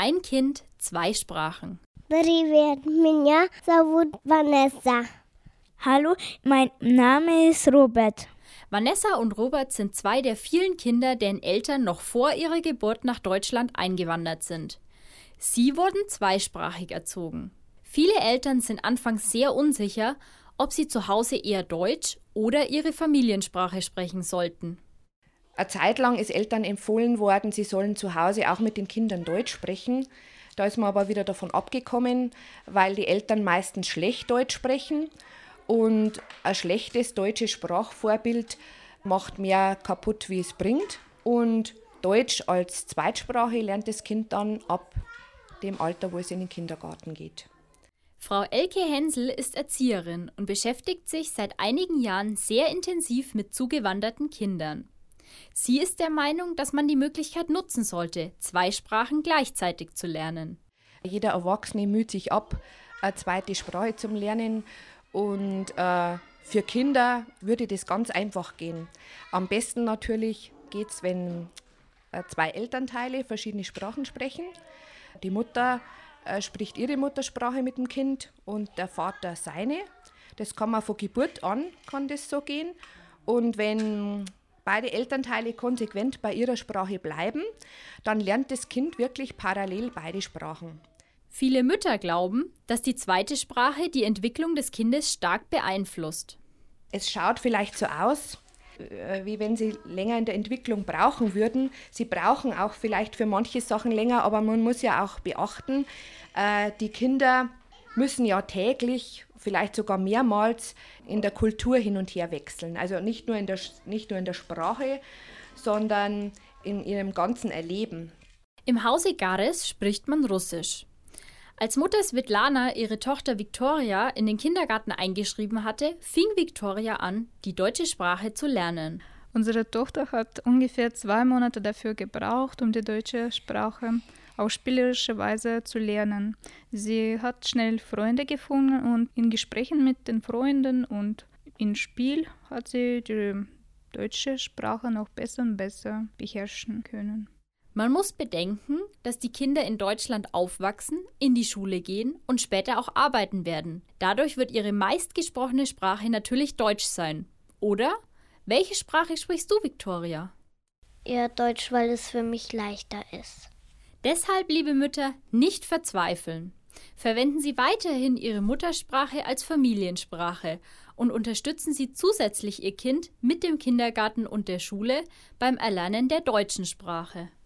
Ein Kind, zwei Sprachen. Привет, меня зовут Vanessa. Hallo, mein Name ist Robert. Vanessa und Robert sind zwei der vielen Kinder, deren Eltern noch vor ihrer Geburt nach Deutschland eingewandert sind. Sie wurden zweisprachig erzogen. Viele Eltern sind anfangs sehr unsicher, ob sie zu Hause eher Deutsch oder ihre Familiensprache sprechen sollten. Eine Zeit lang ist Eltern empfohlen worden, sie sollen zu Hause auch mit den Kindern Deutsch sprechen. Da ist man aber wieder davon abgekommen, weil die Eltern meistens schlecht Deutsch sprechen und ein schlechtes deutsches Sprachvorbild macht mehr kaputt, wie es bringt. Und Deutsch als Zweitsprache lernt das Kind dann ab dem Alter, wo es in den Kindergarten geht. Frau Elke Hensel ist Erzieherin und beschäftigt sich seit einigen Jahren sehr intensiv mit zugewanderten Kindern. Sie ist der Meinung, dass man die Möglichkeit nutzen sollte, zwei Sprachen gleichzeitig zu lernen. Jeder Erwachsene müht sich ab, eine zweite Sprache zu lernen. Und für Kinder würde das ganz einfach gehen. Am besten natürlich geht es, wenn zwei Elternteile verschiedene Sprachen sprechen. Die Mutter spricht ihre Muttersprache mit dem Kind und der Vater seine. Das kann man von Geburt an, kann das so gehen. Und wenn beide Elternteile konsequent bei ihrer Sprache bleiben, dann lernt das Kind wirklich parallel beide Sprachen. Viele Mütter glauben, dass die zweite Sprache die Entwicklung des Kindes stark beeinflusst. Es schaut vielleicht so aus, wie wenn sie länger in der Entwicklung brauchen würden. Sie brauchen auch vielleicht für manche Sachen länger, aber man muss ja auch beachten, die Kinder müssen ja täglich, vielleicht sogar mehrmals in der Kultur hin und her wechseln. Also nicht nur in der Sprache, sondern in ihrem ganzen Erleben. Im Hause Gares spricht man Russisch. Als Mutter Svetlana ihre Tochter Viktoria in den Kindergarten eingeschrieben hatte, fing Viktoria an, die deutsche Sprache zu lernen. Unsere Tochter hat ungefähr 2 Monate dafür gebraucht, um die deutsche Sprache auf spielerische Weise zu lernen. Sie hat schnell Freunde gefunden und in Gesprächen mit den Freunden und im Spiel hat sie die deutsche Sprache noch besser und besser beherrschen können. Man muss bedenken, dass die Kinder in Deutschland aufwachsen, in die Schule gehen und später auch arbeiten werden. Dadurch wird ihre meistgesprochene Sprache natürlich Deutsch sein. Oder? Welche Sprache sprichst du, Viktoria? Eher Deutsch, weil es für mich leichter ist. Deshalb, liebe Mütter, nicht verzweifeln. Verwenden Sie weiterhin Ihre Muttersprache als Familiensprache und unterstützen Sie zusätzlich Ihr Kind mit dem Kindergarten und der Schule beim Erlernen der deutschen Sprache.